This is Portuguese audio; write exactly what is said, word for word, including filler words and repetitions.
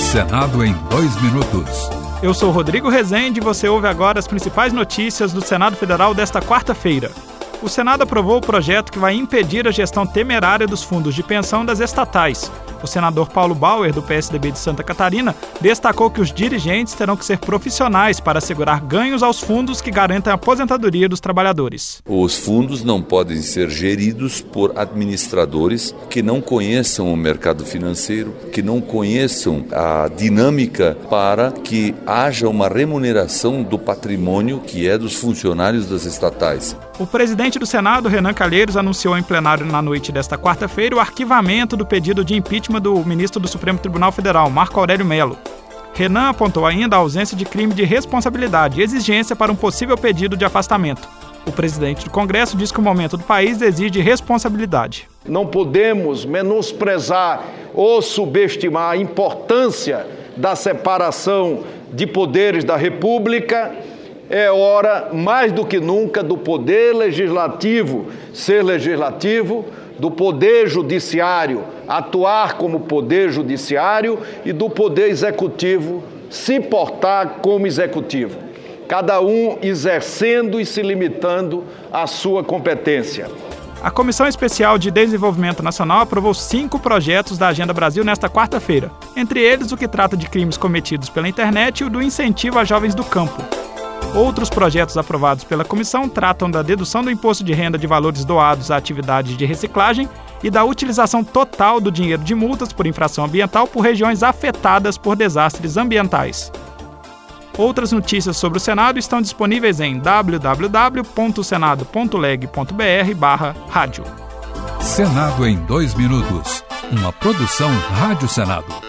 Senado em dois minutos. Eu sou Rodrigo Rezende e você ouve agora as principais notícias do Senado Federal desta quarta-feira. O Senado aprovou o projeto que vai impedir a gestão temerária dos fundos de pensão das estatais. O senador Paulo Bauer, do P S D B de Santa Catarina, destacou que os dirigentes terão que ser profissionais para assegurar ganhos aos fundos que garantem a aposentadoria dos trabalhadores. Os fundos não podem ser geridos por administradores que não conheçam o mercado financeiro, que não conheçam a dinâmica para que haja uma remuneração do patrimônio que é dos funcionários das estatais. O presidente do Senado, Renan Calheiros, anunciou em plenário na noite desta quarta-feira o arquivamento do pedido de impeachment do ministro do Supremo Tribunal Federal, Marco Aurélio Mello. Renan apontou ainda a ausência de crime de responsabilidade e exigência para um possível pedido de afastamento. O presidente do Congresso diz que o momento do país exige responsabilidade. Não podemos menosprezar ou subestimar a importância da separação de poderes da República. É hora, mais do que nunca, do poder legislativo ser legislativo, do poder judiciário atuar como poder judiciário e do poder executivo se portar como executivo. Cada um exercendo e se limitando à sua competência. A Comissão Especial de Desenvolvimento Nacional aprovou cinco projetos da Agenda Brasil nesta quarta-feira. Entre eles, o que trata de crimes cometidos pela internet e o do incentivo a jovens do campo. Outros projetos aprovados pela comissão tratam da dedução do imposto de renda de valores doados a atividades de reciclagem e da utilização total do dinheiro de multas por infração ambiental por regiões afetadas por desastres ambientais. Outras notícias sobre o Senado estão disponíveis em w w w ponto senado ponto leg ponto b r barra rádio. Senado em dois minutos. Uma produção Rádio Senado.